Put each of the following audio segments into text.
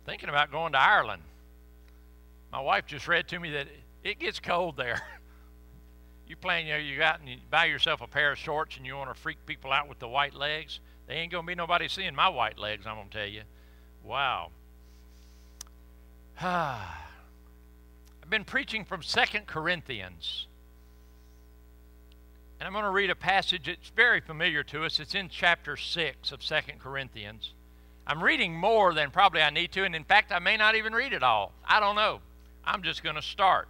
thinking about going to Ireland. My wife just read to me that it gets cold there. You plan, you got and you buy yourself a pair of shorts and you want to freak people out with the white legs. There ain't going to be nobody seeing my white legs, I'm going to tell you. Wow. I've been preaching from 2 Corinthians. And I'm going to read a passage that's very familiar to us. It's in chapter 6 of 2 Corinthians. I'm reading more than probably I need to, and in fact, I may not even read it all. I don't know. I'm just going to start.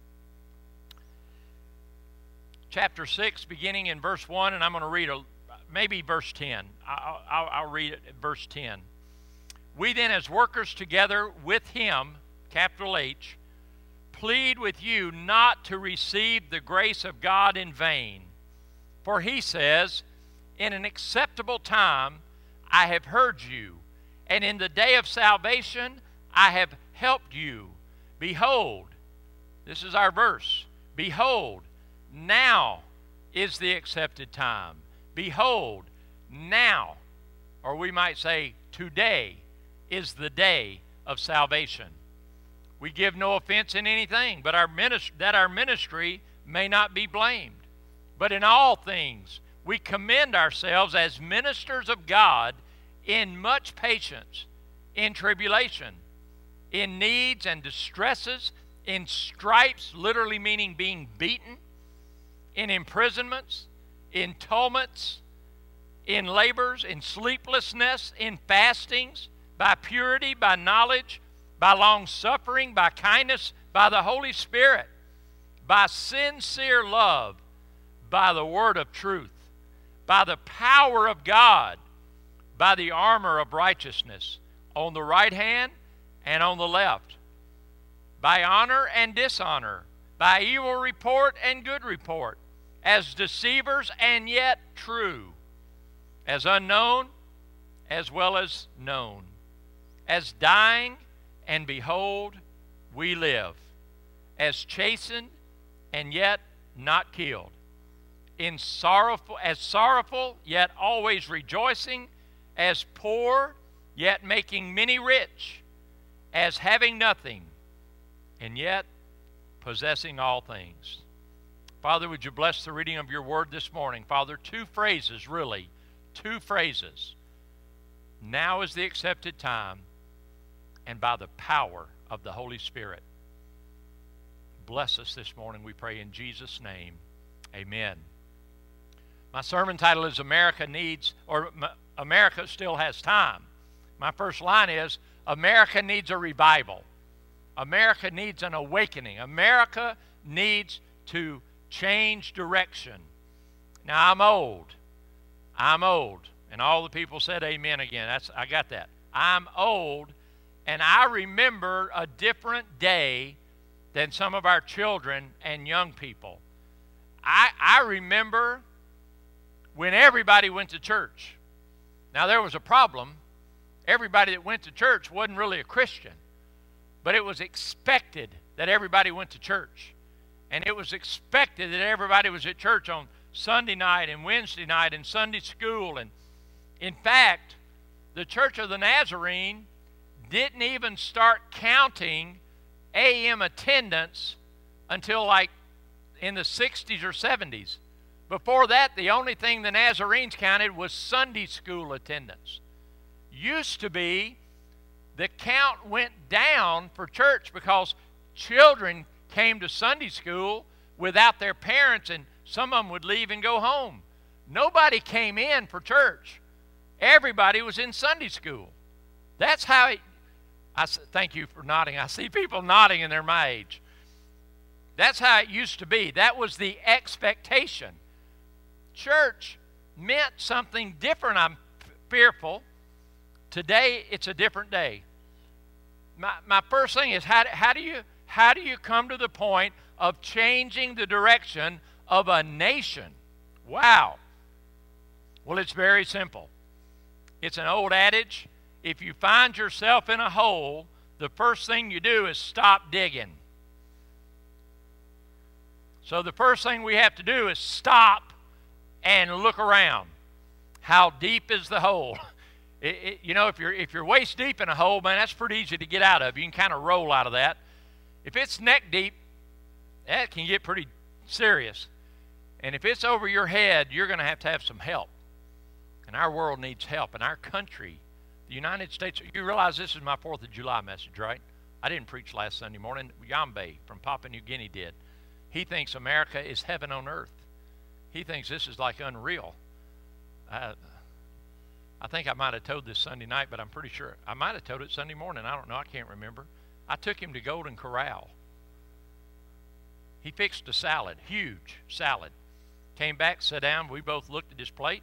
Chapter 6, beginning in verse 1, and I'm going to read maybe verse 10. I'll read it at verse 10. We then, as workers together with him, capital H, plead with you not to receive the grace of God in vain. For he says, in an acceptable time I have heard you, and in the day of salvation I have helped you. Behold, this is our verse, behold, now is the accepted time. Behold, now, or we might say today, is the day of salvation. We give no offense in anything, but our ministry may not be blamed. But in all things, we commend ourselves as ministers of God in much patience, in tribulation, in needs and distresses, in stripes, literally meaning being beaten, in imprisonments, in tumults, in labors, in sleeplessness, in fastings, by purity, by knowledge, by long-suffering, by kindness, by the Holy Spirit, by sincere love, by the word of truth, by the power of God, by the armor of righteousness, on the right hand and on the left, by honor and dishonor, by evil report and good report, as deceivers and yet true, as unknown as well as known, as dying and behold we live, as chastened and yet not killed, as sorrowful yet always rejoicing, as poor yet making many rich, as having nothing and yet possessing all things. Father, would you bless the reading of your word this morning? Father, two phrases. Now is the accepted time, and by the power of the Holy Spirit. Bless us this morning, we pray in Jesus' name. Amen. My sermon title is America Still Has Time. My first line is, America needs a revival. America needs an awakening. America needs to change direction. Now, I'm old. And all the people said amen again. I got that. I'm old, and I remember a different day than some of our children and young people. I remember when everybody went to church. Now, there was a problem. Everybody that went to church wasn't really a Christian, but it was expected that everybody went to church. And it was expected that everybody was at church on Sunday night and Wednesday night and Sunday school. And in fact, the Church of the Nazarene didn't even start counting AM attendance until like in the 60s or 70s. Before that, the only thing the Nazarenes counted was Sunday school attendance. Used to be, the count went down for church because children came to Sunday school without their parents, and some of them would leave and go home. Nobody came in for church. Everybody was in Sunday school. That's how it, thank you for nodding. I see people nodding and they're my age. That's how it used to be. That was the expectation. Church meant something different, I'm fearful. Today, it's a different day. My first thing is, how do you come to the point of changing the direction of a nation? Wow. Well, it's very simple. It's an old adage. If you find yourself in a hole, the first thing you do is stop digging. So the first thing we have to do is stop and look around. How deep is the hole? You know, if you're waist deep in a hole, man, that's pretty easy to get out of. You can kind of roll out of that. If it's neck deep, that can get pretty serious. And if it's over your head, you're going to have some help. And our world needs help. And our country, the United States, you realize this is my 4th of July message, right? I didn't preach last Sunday morning. Yambe from Papua New Guinea did. He thinks America is heaven on earth. He thinks this is like unreal. I think I might have told this Sunday night, but I'm pretty sure I might have told it Sunday morning. I don't know. I can't remember. I took him to Golden Corral. He fixed a salad, huge salad. Came back, sat down. We both looked at his plate.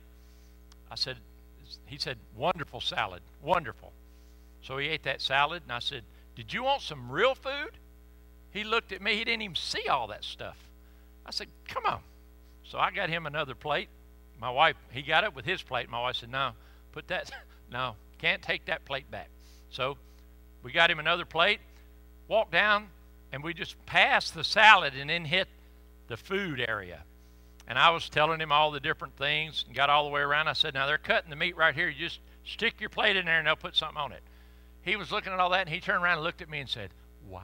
He said, wonderful salad, wonderful. So he ate that salad, and I said, did you want some real food? He looked at me. He didn't even see all that stuff. I said, come on. So I got him another plate. My wife, he got it with his plate. My wife said, no, no, can't take that plate back. So we got him another plate, walked down, and we just passed the salad and then hit the food area. And I was telling him all the different things and got all the way around. I said, now they're cutting the meat right here. You just stick your plate in there and they'll put something on it. He was looking at all that, and he turned around and looked at me and said, wow.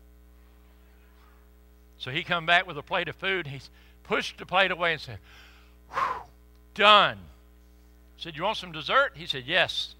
So he come back with a plate of food, and he pushed the plate away and said, whew, done. I said, you want some dessert? He said, yes.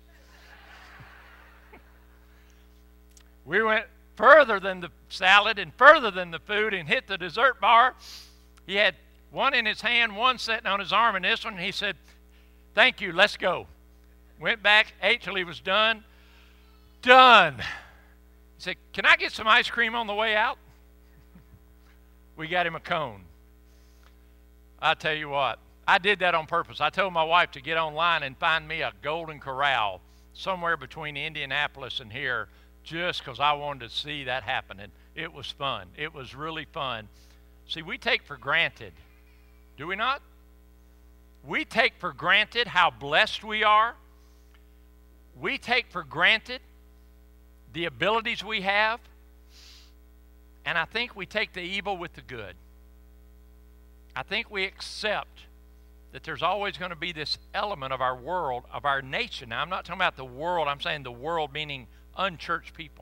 We went further than the salad and further than the food and hit the dessert bar. He had one in his hand, one sitting on his arm, and this one, he said, thank you, let's go. Went back, ate till he was done. Done. He said, can I get some ice cream on the way out? We got him a cone. I tell you what, I did that on purpose. I told my wife to get online and find me a Golden Corral somewhere between Indianapolis and here, just because I wanted to see that happen. And it was fun. It was really fun. See, we take for granted, do we not? We take for granted how blessed we are. We take for granted the abilities we have. And I think we take the evil with the good. I think we accept that there's always going to be this element of our world, of our nation. Now, I'm not talking about the world. I'm saying the world meaning unchurched people.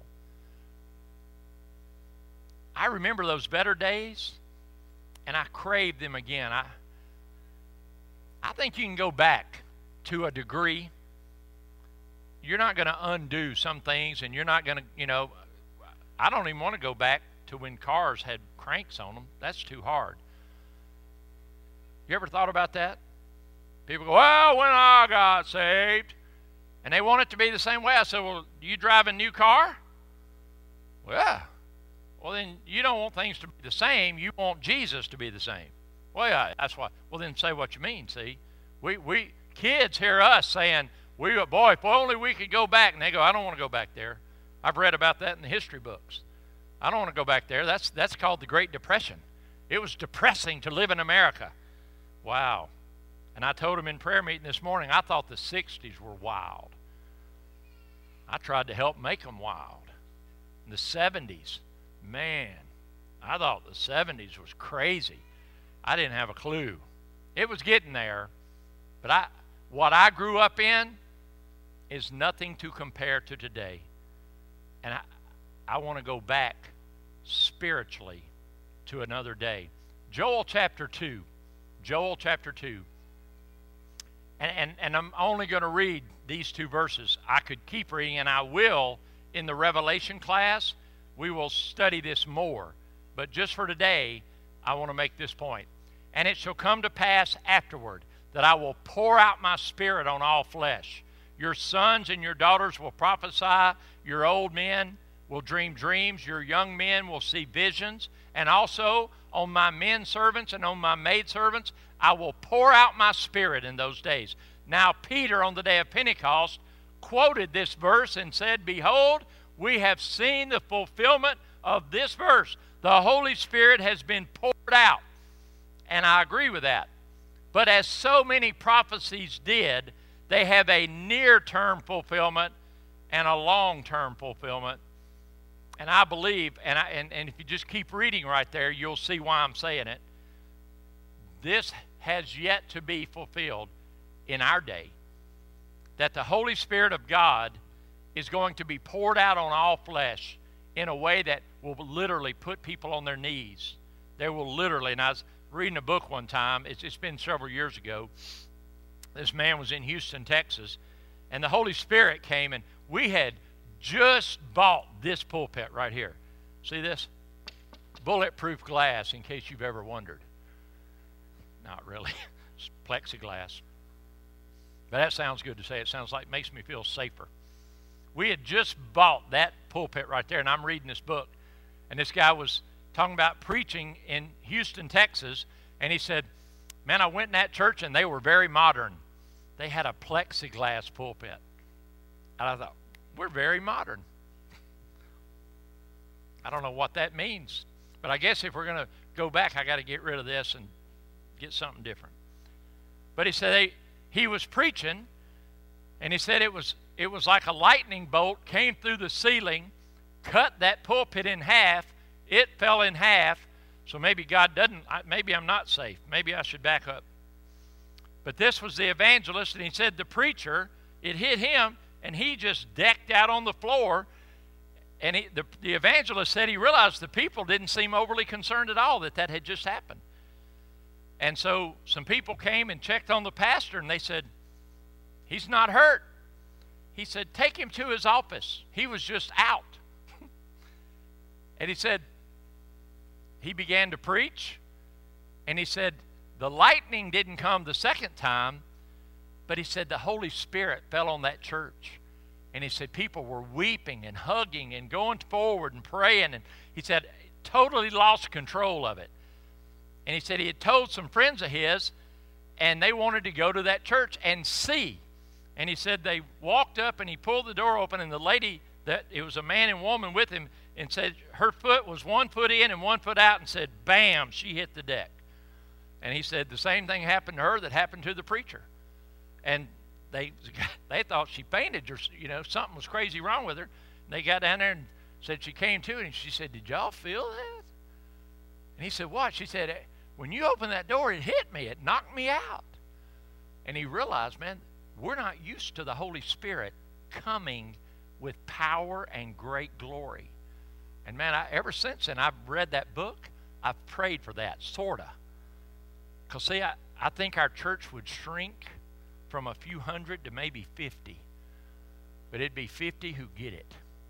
I remember those better days, and I crave them again. I think you can go back to a degree. You're not going to undo some things, and you're not going to, I don't even want to go back to when cars had cranks on them. That's too hard. You ever thought about that? People go, well, when I got saved, and they want it to be the same way. I said, well, do you drive a new car? Well, yeah. Well, then you don't want things to be the same. You want Jesus to be the same. Well, yeah, that's why. Well, then say what you mean, see. We kids hear us saying, boy, if only we could go back. And they go, I don't want to go back there. I've read about that in the history books. I don't want to go back there. That's called the Great Depression. It was depressing to live in America. Wow. And I told him in prayer meeting this morning, I thought the 60s were wild. I tried to help make them wild. In the 70s, man, I thought the 70s was crazy. I didn't have a clue. It was getting there, but what I grew up in is nothing to compare to today. And I want to go back spiritually to another day. Joel chapter 2. Joel chapter 2. And I'm only going to read these two verses. I could keep reading, and I will in the Revelation class. We will study this more. But just for today, I want to make this point. And it shall come to pass afterward that I will pour out my spirit on all flesh. Your sons and your daughters will prophesy. Your old men will dream dreams. Your young men will see visions. And also on my men servants and on my maid servants, I will pour out my spirit in those days. Now Peter on the day of Pentecost quoted this verse and said, behold, we have seen the fulfillment of this verse. The Holy Spirit has been poured out. And I agree with that. But as so many prophecies did, they have a near-term fulfillment and a long-term fulfillment. And I believe, and if you just keep reading right there, you'll see why I'm saying it. This has yet to be fulfilled in our day. that the Holy Spirit of God is going to be poured out on all flesh in a way that will literally put people on their knees. They will literally, and I was reading a book one time, it's been several years ago. This man was in Houston, Texas, and the Holy Spirit came, and we had just bought this pulpit right here. See this? Bulletproof glass, in case you've ever wondered. Not really. It's plexiglass. But that sounds good to say. It sounds like, makes me feel safer. We had just bought that pulpit right there, and I'm reading this book. And this guy was talking about preaching in Houston, Texas, and he said, man, I went in that church, and they were very modern. They had a plexiglass pulpit. And I thought, we're very modern. I don't know what that means. But I guess if we're going to go back, I got to get rid of this and get something different. But he said he was preaching, and he said it was like a lightning bolt came through the ceiling, cut that pulpit in half. It fell in half. So maybe God doesn't, maybe I'm not safe. Maybe I should back up. But this was the evangelist, and he said the preacher, it hit him, and he just decked out on the floor. And the evangelist said he realized the people didn't seem overly concerned at all that had just happened. And so some people came and checked on the pastor, and they said, he's not hurt. He said, take him to his office. He was just out. And he said, he began to preach, and he said, the lightning didn't come the second time, but he said the Holy Spirit fell on that church. And he said people were weeping and hugging and going forward and praying. And he said totally lost control of it. And he said he had told some friends of his, and they wanted to go to that church and see. And he said they walked up, and he pulled the door open, and the lady, it was a man and woman with him, and said her foot was 1 foot in and 1 foot out, and said, bam, she hit the deck. And he said the same thing happened to her that happened to the preacher. And they thought she fainted, or something was crazy wrong with her. And they got down there and said she came to, and she said, did y'all feel that? And he said, what? She said, when you opened that door, it hit me. It knocked me out. And he realized, man, we're not used to the Holy Spirit coming with power and great glory. And man, ever since then, I've read that book. I've prayed for that, sort of. Because see, I think our church would shrink from a few hundred to maybe 50. But it'd be 50 who get it.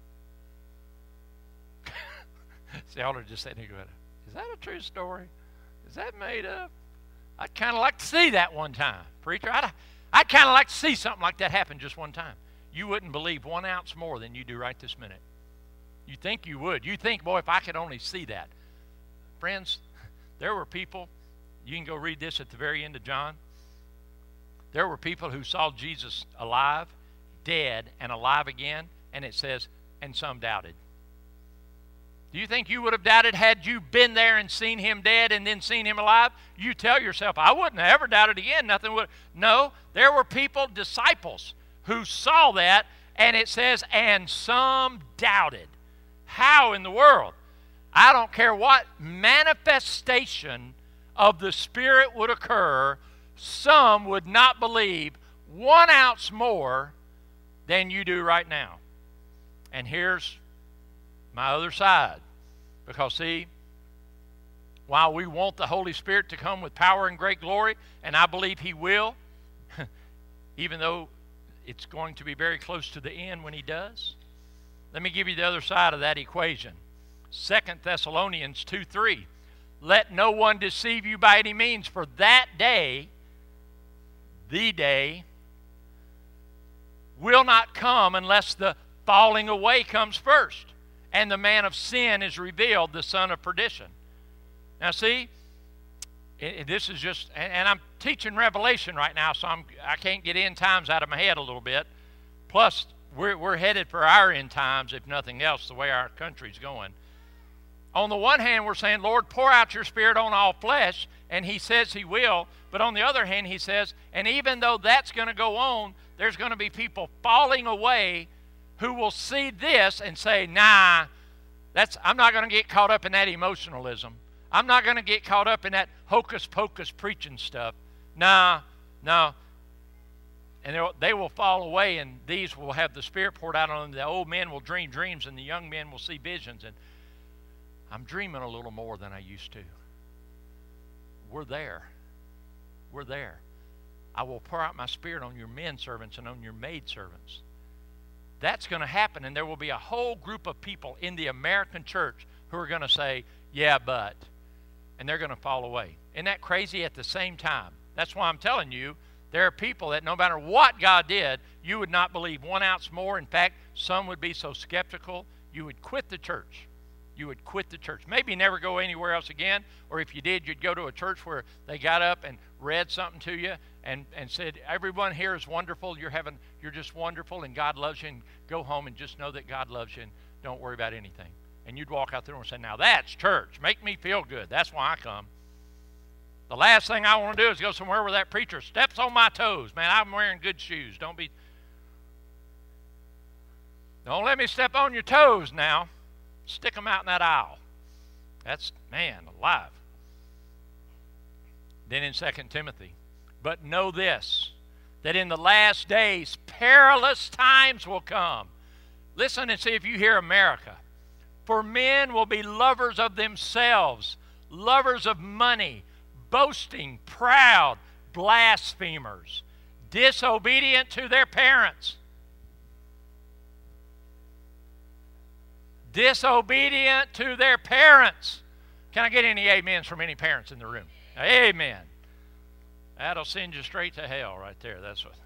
See, y'all are just sitting here going, is that a true story? Is that made up? I'd kind of like to see that one time. Preacher, I'd kind of like to see something like that happen just one time. You wouldn't believe 1 ounce more than you do right this minute. You think you would. You think, boy, if I could only see that. Friends, there were people, you can go read this at the very end of John. There were people who saw Jesus alive, dead, and alive again, and it says, and some doubted. Do you think you would have doubted had you been there and seen him dead and then seen him alive? You tell yourself, I wouldn't have ever doubted again. Nothing would. No, there were people, disciples, who saw that, and it says, and some doubted. How in the world? I don't care what manifestation of the Spirit would occur, some would not believe 1 ounce more than you do right now. And here's my other side. Because see, while we want the Holy Spirit to come with power and great glory, and I believe he will, even though it's going to be very close to the end when he does, let me give you the other side of that equation. 2 Thessalonians 2:3. Let no one deceive you by any means, for that day, the day, will not come unless the falling away comes first, and the man of sin is revealed, the son of perdition. Now see, this is just, and I'm teaching Revelation right now, so I can't get end times out of my head a little bit. Plus, we're headed for our end times, if nothing else, the way our country's going. On the one hand, we're saying, Lord, pour out your Spirit on all flesh, and he says he will. But on the other hand, he says, and even though that's going to go on, there's going to be people falling away who will see this and say, nah, I'm not going to get caught up in that emotionalism. I'm not going to get caught up in that hocus-pocus preaching stuff. Nah, no. And they will fall away, and these will have the Spirit poured out on them. The old men will dream dreams, and the young men will see visions. And I'm dreaming a little more than I used to. We're there. We're there. I will pour out my Spirit on your men servants and on your maid servants. That's going to happen, and there will be a whole group of people in the American church who are going to say, yeah, but, and they're going to fall away. Isn't that crazy? At the same time, that's why I'm telling you, there are people that no matter what God did, you would not believe 1 ounce more. In fact, some would be so skeptical, you would quit the church. You would quit the church. Maybe never go anywhere else again, or if you did, you'd go to a church where they got up and read something to you and said, everyone here is wonderful, you're just wonderful, and God loves you, and go home and just know that God loves you, and don't worry about anything. And you'd walk out the door and say, now that's church. Make me feel good. That's why I come. The last thing I want to do is go somewhere where that preacher steps on my toes. Man, I'm wearing good shoes. Don't let me step on your toes now. Stick them out in that aisle. That's, man, alive. Then in 2 Timothy, but know this, that in the last days perilous times will come. Listen and see if you hear America. For men will be lovers of themselves, lovers of money, boasting, proud, blasphemers, disobedient to their parents. Disobedient to their parents. Can I get any amens from any parents in the room? Amen. That'll send you straight to hell right there. That's what.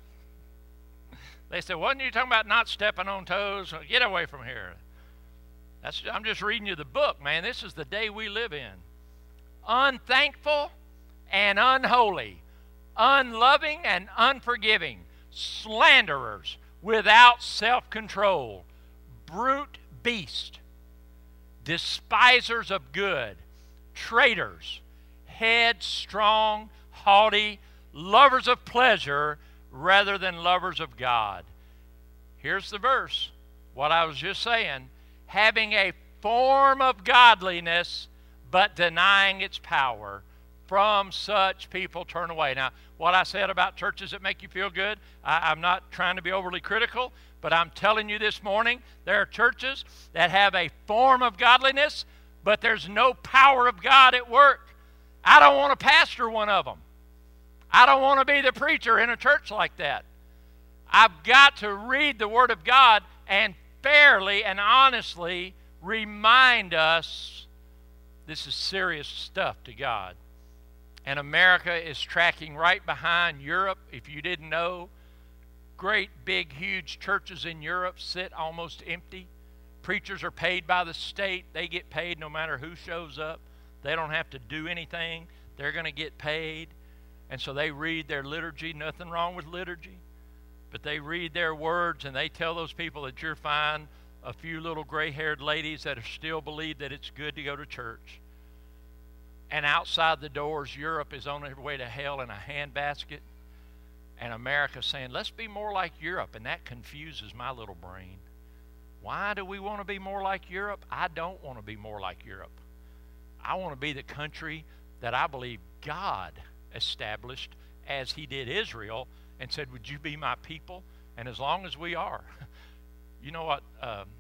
They said, wasn't you talking about not stepping on toes? Get away from here. I'm just reading you the book, man. This is the day we live in. Unthankful and unholy, unloving and unforgiving, slanderers, without self-control, brute beast, despisers of good, traitors, headstrong, haughty, lovers of pleasure rather than lovers of God. Here's the verse, what I was just saying, having a form of godliness but denying its power. From such people turn away. Now, what I said about churches that make you feel good, I'm not trying to be overly critical, but I'm telling you this morning, there are churches that have a form of godliness, but there's no power of God at work. I don't want to pastor one of them. I don't want to be the preacher in a church like that. I've got to read the Word of God and fairly and honestly remind us this is serious stuff to God. And America is tracking right behind Europe. If you didn't know, great, big, huge churches in Europe sit almost empty. Preachers are paid by the state. They get paid no matter who shows up. They don't have to do anything. They're going to get paid. And so they read their liturgy. Nothing wrong with liturgy. But they read their words and they tell those people that you're fine, a few little gray-haired ladies that still believe that it's good to go to church. And outside the doors, Europe is on their way to hell in a handbasket. And America's saying, let's be more like Europe. And that confuses my little brain. Why do we want to be more like Europe? I don't want to be more like Europe. I want to be the country that I believe God established as He did Israel and said, would you be my people? And as long as we are. You know what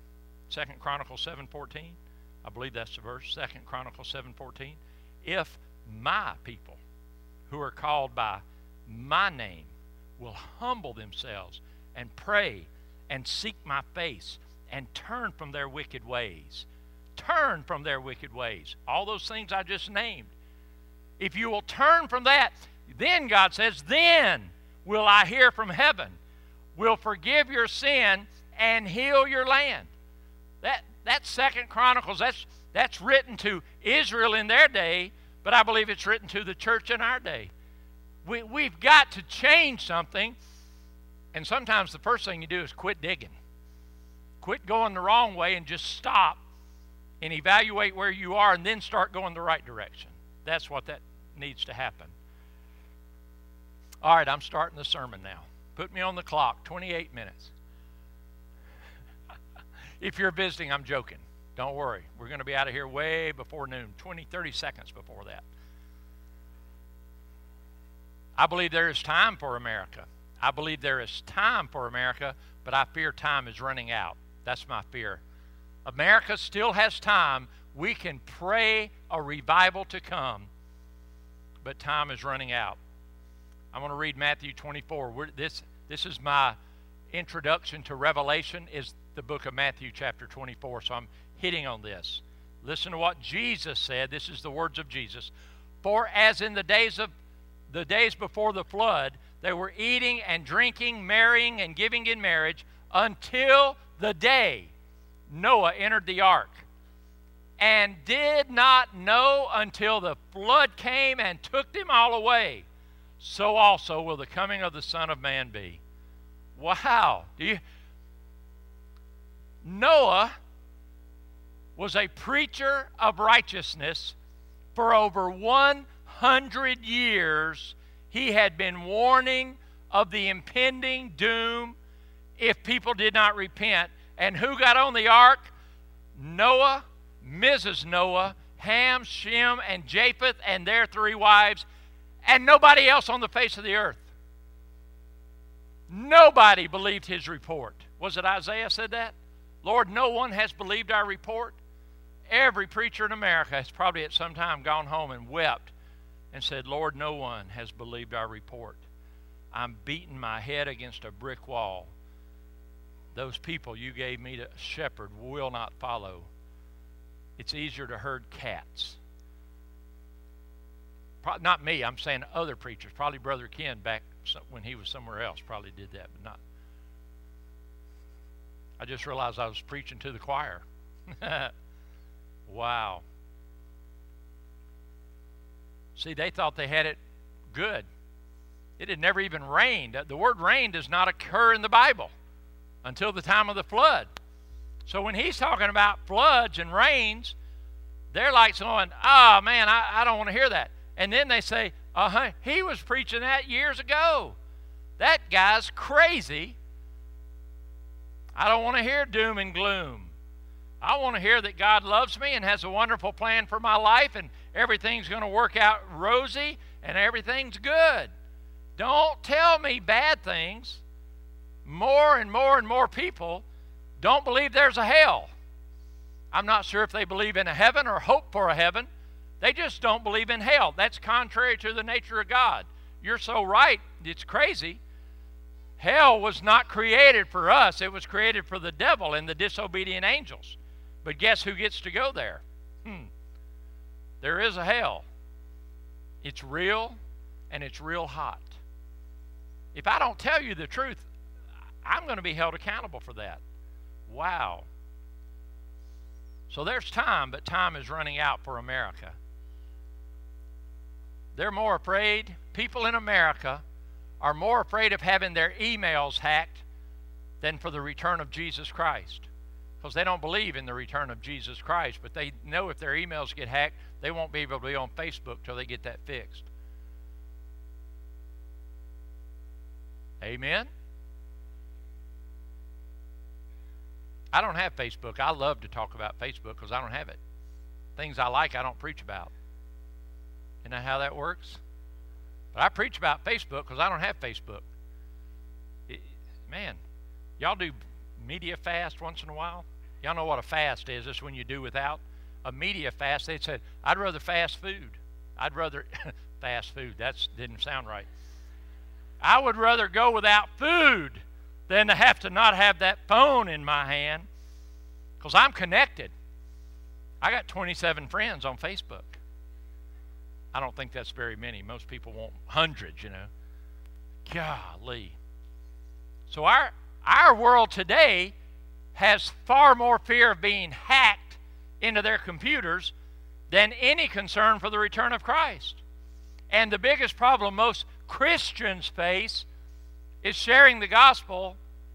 2 Chronicles 7:14? I believe that's the verse, 2 Chronicles 7:14. If my people who are called by my name will humble themselves and pray and seek my face and turn from their wicked ways. Turn from their wicked ways. All those things I just named. If you will turn from that, then God says, then will I hear from heaven, will forgive your sin and heal your land. That's 2 Chronicles. That's written to Israel in their day, but I believe it's written to the church in our day. We've got to change something, and sometimes the first thing you do is quit digging. Quit going the wrong way and just stop and evaluate where you are and then start going the right direction. That's what that needs to happen. All right, I'm starting the sermon now. Put me on the clock, 28 minutes. If you're visiting, I'm joking. Don't worry. We're going to be out of here way before noon, 30 seconds before that. I believe there is time for America. I believe there is time for America, but I fear time is running out. That's my fear. America still has time. We can pray a revival to come, but time is running out. I'm going to read Matthew 24. This is my introduction to Revelation, is the book of Matthew chapter 24. So I'm hitting on this. Listen to what Jesus said. This is the words of Jesus. For as in the days before the flood, they were eating and drinking, marrying and giving in marriage until the day Noah entered the ark, and did not know until the flood came and took them all away. So also will the coming of the Son of Man be. Wow. Noah was a preacher of righteousness for over 100 years. He had been warning of the impending doom if people did not repent. And who got on the ark? Noah, Mrs. Noah, Ham, Shem, and Japheth, and their 3 wives, and nobody else on the face of the earth. Nobody believed his report. Was it Isaiah said that? Lord, no one has believed our report. Every preacher in America has probably at some time gone home and wept and said, Lord, no one has believed our report. I'm beating my head against a brick wall. Those people you gave me to shepherd will not follow. It's easier to herd cats. Not me, I'm saying other preachers. Probably Brother Ken back when he was somewhere else probably did that, but not. I just realized I was preaching to the choir. Wow. See, they thought they had it good. It had never even rained. The word rain does not occur in the Bible until the time of the flood. So when he's talking about floods and rains, they're like saying, oh man, I don't want to hear that. And then they say, he was preaching that years ago. That guy's crazy. I don't want to hear doom and gloom. I want to hear that God loves me and has a wonderful plan for my life, and everything's going to work out rosy and everything's good. Don't tell me bad things. More and more and more people don't believe there's a hell. I'm not sure if they believe in a heaven or hope for a heaven. They just don't believe in hell. That's contrary to the nature of God. You're so right. It's crazy. Hell was not created for us. It was created for the devil and the disobedient angels. But guess who gets to go there? There is a hell. It's real, and it's real hot. If I don't tell you the truth, I'm going to be held accountable for that. Wow. So there's time, but time is running out for America. They're more afraid. People in America are more afraid of having their emails hacked than for the return of Jesus Christ. Because they don't believe in the return of Jesus Christ, but they know if their emails get hacked, they won't be able to be on Facebook till they get that fixed. Amen? I don't have Facebook. I love to talk about Facebook because I don't have it. Things I like, I don't preach about. Isn't that how that works? But I preach about Facebook because I don't have Facebook. Man, y'all do media fast once in a while? Y'all know what a fast is. It's when you do without. A media fast, they said, I'd rather fast food. I'd rather fast food. That didn't sound right. I would rather go without food than to have to not have that phone in my hand, because I'm connected. I got 27 friends on Facebook. I don't think that's very many. Most people want hundreds, you know. Golly. So our world today has far more fear of being hacked into their computers than any concern for the return of Christ. And the biggest problem most Christians face is sharing the gospel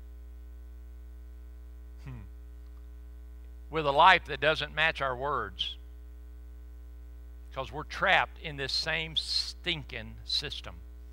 with a life that doesn't match our words, because we're trapped in this same stinking system.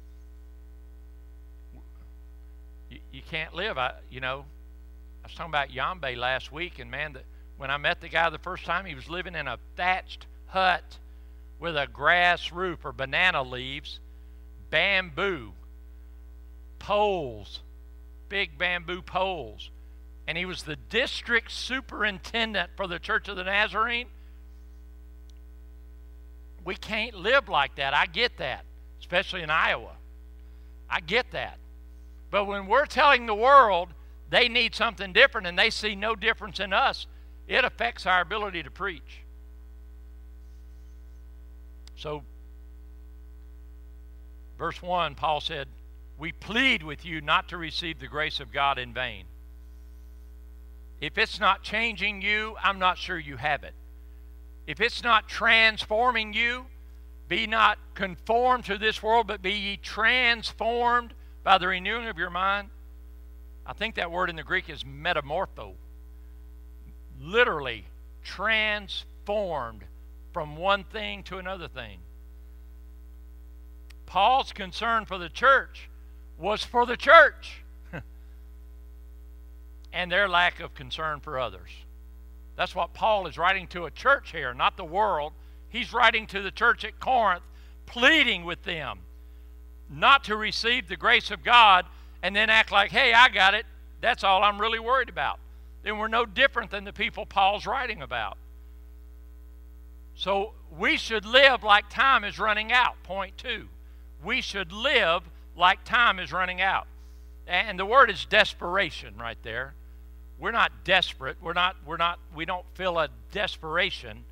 You can't live. I was talking about Yambe last week, and man, when I met the guy the first time, he was living in a thatched hut with a grass roof or banana leaves, bamboo, poles, big bamboo poles. And he was the district superintendent for the Church of the Nazarene. We can't live like that. I get that, especially in Iowa. I get that. But when we're telling the world they need something different and they see no difference in us, it affects our ability to preach. So, verse 1, Paul said, we plead with you not to receive the grace of God in vain. If it's not changing you, I'm not sure you have it. If it's not transforming you, be not conformed to this world, but be ye transformed by the renewing of your mind. I think that word in the Greek is metamorpho. Literally transformed from one thing to another thing. Paul's concern for the church was for the church and their lack of concern for others. That's what Paul is writing to a church here, not the world. He's writing to the church at Corinth, pleading with them not to receive the grace of God and then act like, hey, I got it. That's all I'm really worried about. Then we're no different than the people Paul's writing about. So we should live like time is running out. Point 2. We should live like time is running out. And the word is desperation right there. We're not desperate. We don't feel a desperation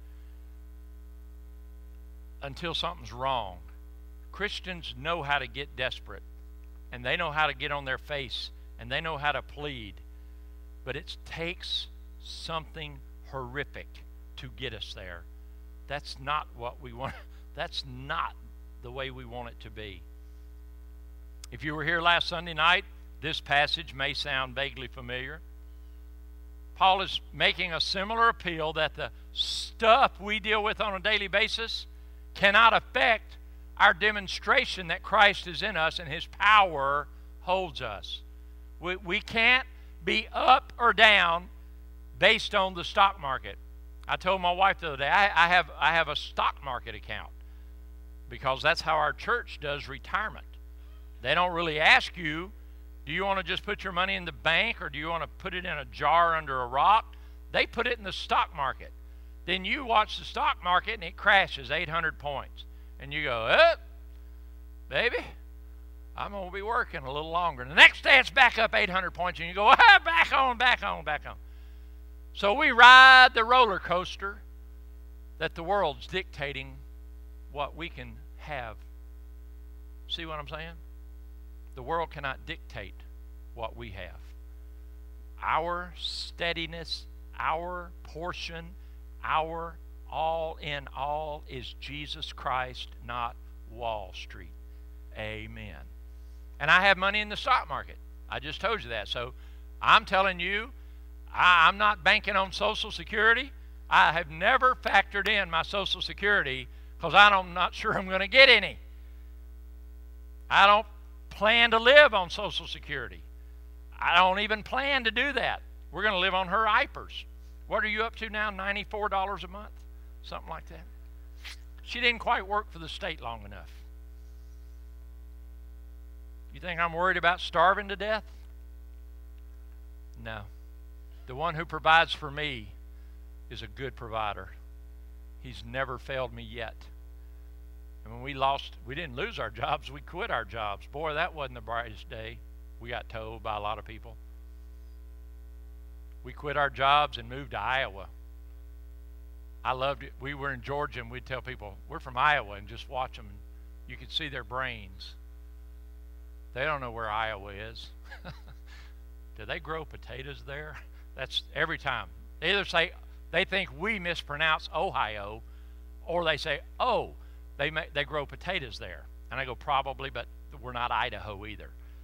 until something's wrong. Christians know how to get desperate, and they know how to get on their face, and they know how to plead. But it takes something horrific to get us there. That's not what we want. That's not the way we want it to be. If you were here last Sunday night, this passage may sound vaguely familiar. Paul is making a similar appeal that the stuff we deal with on a daily basis cannot affect our demonstration that Christ is in us and His power holds us. We can't be up or down based on the stock market. I told my wife the other day, I have a stock market account because that's how our church does retirement. They don't really ask you, do you want to just put your money in the bank or do you want to put it in a jar under a rock? They put it in the stock market. Then you watch the stock market and it crashes 800 points. And you go, baby, I'm going to be working a little longer. And the next day it's back up 800 points and you go, back on, back on, back on. So we ride the roller coaster that the world's dictating what we can have. See what I'm saying? The world cannot dictate what we have. Our steadiness, our portion, our all in all is Jesus Christ, not Wall Street. Amen. And I have money in the stock market. I just told you that. So I'm telling you, I'm not banking on Social Security. I have never factored in my Social Security because I'm not sure I'm going to get any. I don't plan to live on Social Security. I don't even plan to do that. We're going to live on her IPERS. What are you up to now? $94 a month? Something like that. She didn't quite work for the state long enough. You think I'm worried about starving to death? No. The one who provides for me is a good provider. He's never failed me yet. And when we didn't lose our jobs, we quit our jobs. Boy, that wasn't the brightest day. We got told by a lot of people. We quit our jobs and moved to Iowa. I loved it. We were in Georgia and we'd tell people, we're from Iowa, and just watch them. And you could see their brains. They don't know where Iowa is. Do they grow potatoes there? That's every time. They either say, they think we mispronounce Ohio, or they say, oh, they grow potatoes there. And I go, probably, but we're not Idaho either.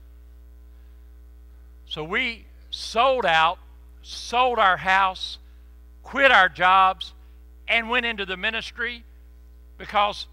So we sold out, sold our house, quit our jobs, and went into the ministry because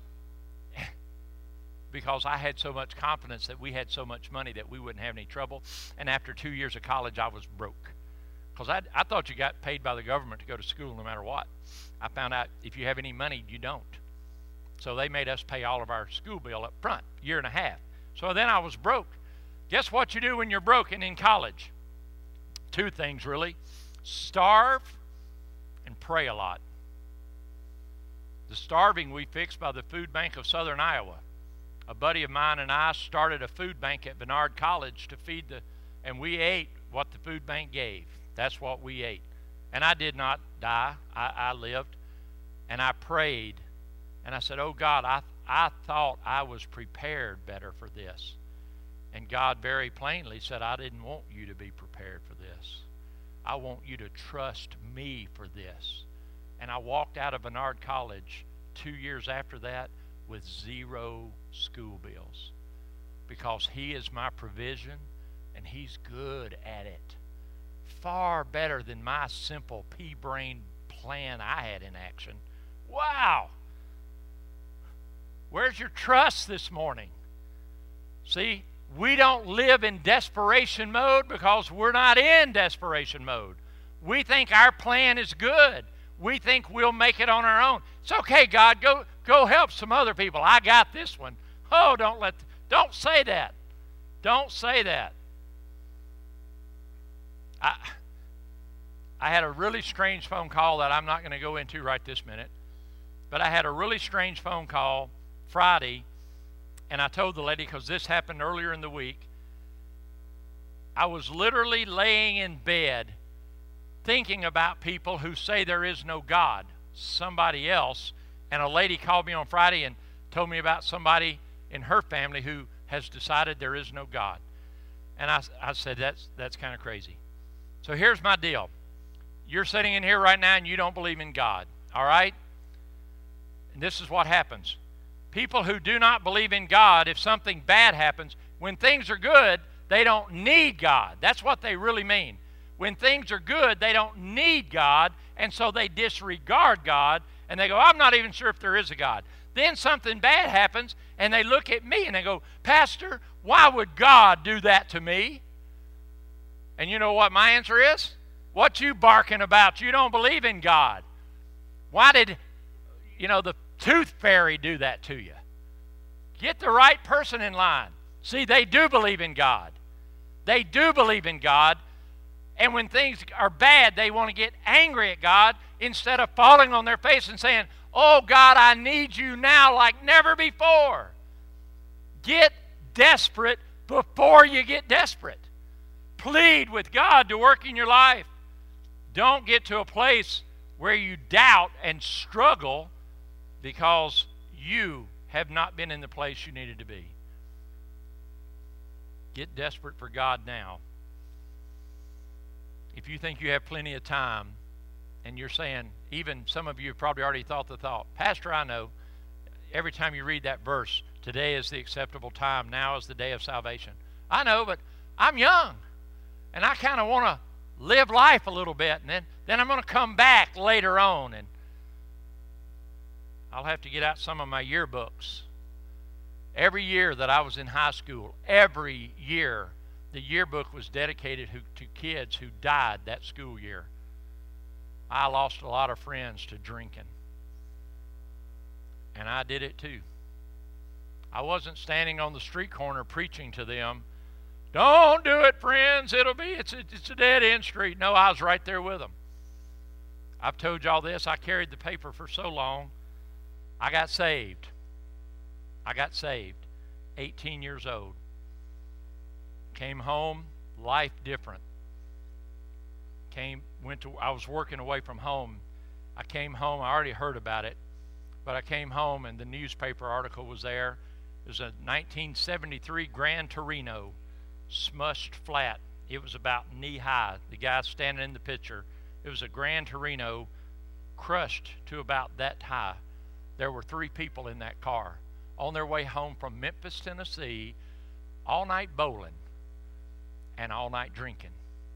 I had so much confidence that we had so much money that we wouldn't have any trouble. And after 2 years of college, I was broke. Because I thought you got paid by the government to go to school no matter what. I found out if you have any money, you don't. So they made us pay all of our school bill up front, 1.5 years. So then I was broke. Guess what you do when you're broken in college? Two things, really. Starve and pray a lot. The starving we fixed by the Food Bank of Southern Iowa. A buddy of mine and I started a food bank at Bernard College to feed and we ate what the food bank gave. That's what we ate. And I did not die. I lived. And I prayed. And I said, oh God, I thought I was prepared better for this. And God very plainly said, I didn't want you to be prepared for this. I want you to trust me for this. And I walked out of Bernard College 2 years after that with 0 school bills. Because He is my provision and He's good at it. Far better than my simple pea-brain plan I had in action. Wow! Where's your trust this morning? See, we don't live in desperation mode because we're not in desperation mode. We think our plan is good. We think we'll make it on our own. It's okay, God, go help some other people. I got this one. Oh, don't say that. Don't say that. I had a really strange phone call that I'm not going to go into right this minute. But I had a really strange phone call Friday, and I told the lady, because this happened earlier in the week, I was literally laying in bed thinking about people who say there is no God, somebody else, and a lady called me on Friday and told me about somebody in her family who has decided there is no God. And I said, that's kind of crazy. So here's my deal. You're sitting in here right now and you don't believe in God, all right? And this is what happens. People who do not believe in God, if something bad happens, when things are good, they don't need God. That's what they really mean. When things are good, they don't need God, and so they disregard God, and they go, I'm not even sure if there is a God. Then something bad happens, and they look at me, and they go, Pastor, why would God do that to me? And you know what my answer is? What you barking about? You don't believe in God. Why did, the tooth fairy do that to you? Get the right person in line. See, they do believe in God. They do believe in God. And when things are bad, they want to get angry at God instead of falling on their face and saying, oh, God, I need you now like never before. Get desperate before you get desperate. Plead with God to work in your life. Don't get to a place where you doubt and struggle because you have not been in the place you needed to be. Get desperate for God now. If you think you have plenty of time, and you're saying, even some of you have probably already thought the thought, Pastor, I know, every time you read that verse, today is the acceptable time, now is the day of salvation. I know, but I'm young, and I kind of want to live life a little bit, and then I'm going to come back later on, and I'll have to get out some of my yearbooks. Every year that I was in high school, every year, the yearbook was dedicated to kids who died that school year. I lost a lot of friends to drinking. And I did it too. I wasn't standing on the street corner preaching to them, don't do it, friends, it's a dead-end street. No, I was right there with them. I've told y'all this, I carried the paper for so long. I got saved. 18 years old. Came home, life different. I was working away from home. I came home, I already heard about it, but I came home and the newspaper article was there. It was a 1973 Gran Torino, smushed flat. It was about knee high. The guy standing in the picture, it was a Gran Torino crushed to about that high. There were 3 people in that car on their way home from Memphis, Tennessee, all night bowling and all night drinking.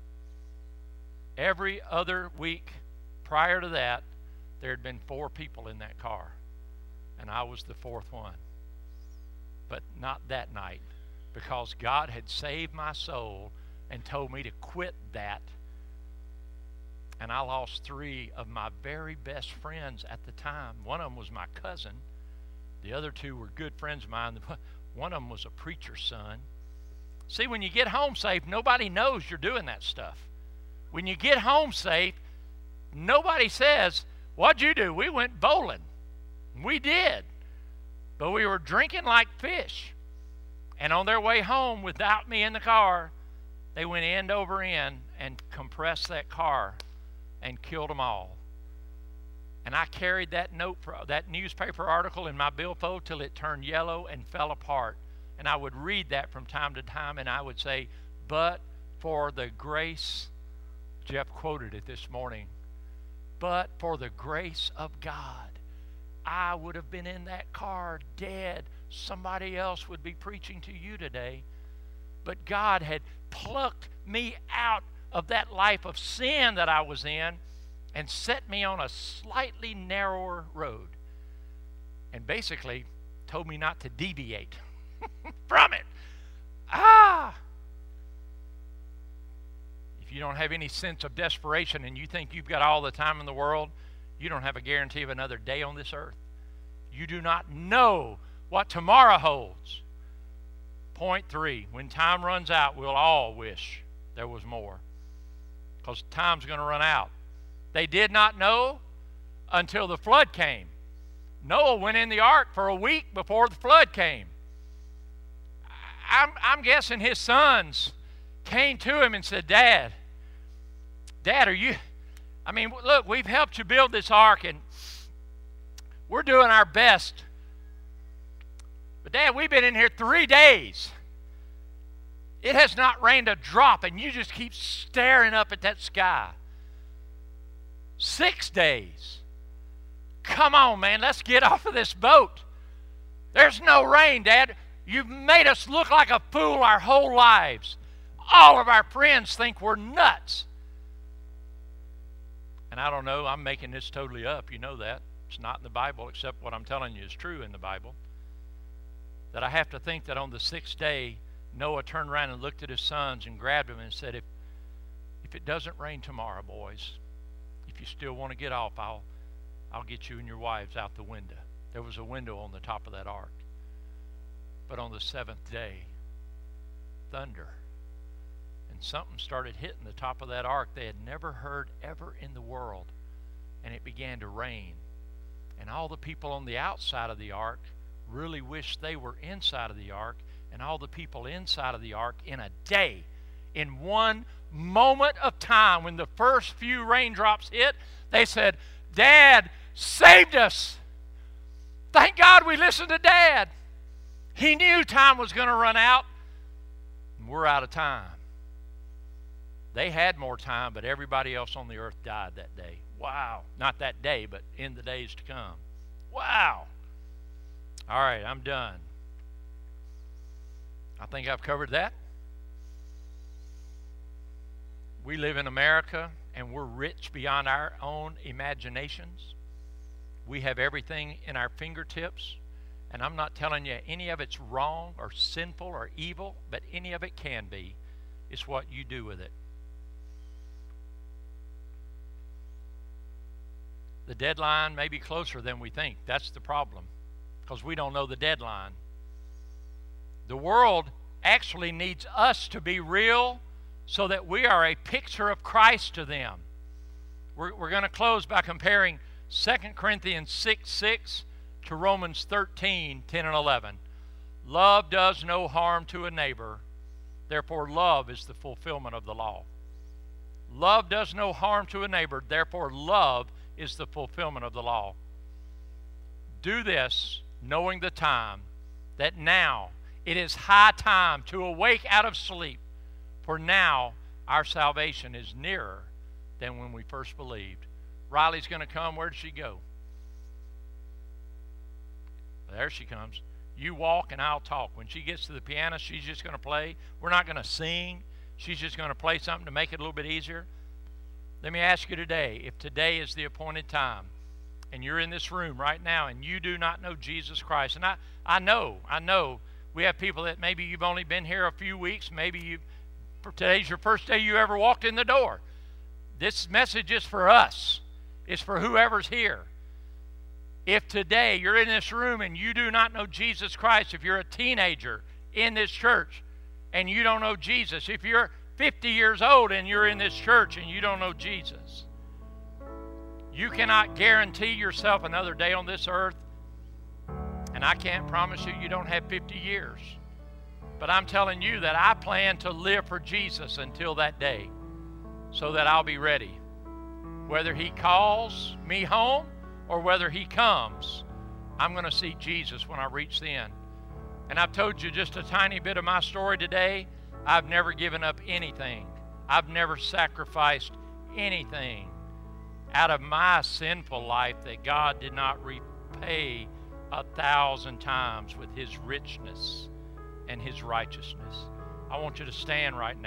Every other week prior to that, there had been 4 people in that car, and I was the 4th one. But not that night, because God had saved my soul and told me to quit that. And I lost 3 of my very best friends at the time. One of them was my cousin. The other 2 were good friends of mine. One of them was a preacher's son. See, when you get home safe, nobody knows you're doing that stuff. When you get home safe, nobody says, "What'd you do?" "We went bowling." We did. But we were drinking like fish. And on their way home, without me in the car, they went end over end and compressed that car and killed them all. And I carried that that newspaper article in my billfold till it turned yellow and fell apart. And I would read that from time to time, and I would say, "But for the grace," Jeff quoted it this morning, "but for the grace of God, I would have been in that car dead. Somebody else would be preaching to you today." But God had plucked me out of that life of sin that I was in and set me on a slightly narrower road, and basically told me not to deviate from it. If you don't have any sense of desperation and you think you've got all the time in the world, you don't have a guarantee of another day on this earth. You do not know what tomorrow holds. Point 3, when time runs out, we'll all wish there was more, because time's going to run out. They did not know until the flood came. Noah went in the ark for a week before the flood came. I'm guessing his sons came to him and said, Dad, are you... look, we've helped you build this ark, and we're doing our best. But, Dad, we've been in here 3 days. It has not rained a drop, and you just keep staring up at that sky. 6 days. Come on, man, let's get off of this boat. There's no rain, Dad. You've made us look like a fool our whole lives. All of our friends think we're nuts. And I don't know, I'm making this totally up. You know that. It's not in the Bible, except what I'm telling you is true in the Bible. That I have to think that on the 6th day, Noah turned around and looked at his sons and grabbed them and said, if it doesn't rain tomorrow, boys, if you still want to get off, I'll get you and your wives out the window. There was a window on the top of that ark. But on the 7th day, thunder. And something started hitting the top of that ark they had never heard ever in the world. And it began to rain. And all the people on the outside of the ark really wished they were inside of the ark. And all the people inside of the ark, in a day, in one moment of time, when the first few raindrops hit, they said, Dad saved us. Thank God we listened to Dad. He knew time was going to run out, and we're out of time. They had more time, but everybody else on the earth died that day. Wow. Not that day, but in the days to come. Wow. All right, I'm done. I think I've covered that. We live in America, and we're rich beyond our own imaginations. We have everything in our fingertips. And I'm not telling you any of it's wrong or sinful or evil, but any of it can be. It's what you do with it. The deadline may be closer than we think. That's the problem, because we don't know the deadline. The world actually needs us to be real so that we are a picture of Christ to them. We're going to close by comparing 2 Corinthians 6:6 to Romans 13:10 and 11. Love does no harm to a neighbor. Therefore, love is the fulfillment of the law. Love does no harm to a neighbor. Therefore, love is the fulfillment of the law. Do this, knowing the time, that now it is high time to awake out of sleep. For now our salvation is nearer than when we first believed. Riley's going to come. Where did she go? There she comes. You walk and I'll talk. When she gets to the piano, she's just going to play. We're not going to sing. She's just going to play something to make it a little bit easier. Let me ask you today, if today is the appointed time, and you're in this room right now and you do not know Jesus Christ, and I know we have people that maybe you've only been here a few weeks, maybe today's your first day you ever walked in the door. This message is for us. It's for whoever's here. If today you're in this room and you do not know Jesus Christ, if you're a teenager in this church and you don't know Jesus, if you're 50 years old and you're in this church and you don't know Jesus, you cannot guarantee yourself another day on this earth. And I can't promise you you don't have 50 years. But I'm telling you that I plan to live for Jesus until that day, so that I'll be ready. Whether He calls me home or whether He comes, I'm going to see Jesus when I reach the end. And I've told you just a tiny bit of my story today. I've never given up anything. I've never sacrificed anything out of my sinful life that God did not repay 1,000 times with His richness and His righteousness. I want you to stand right now.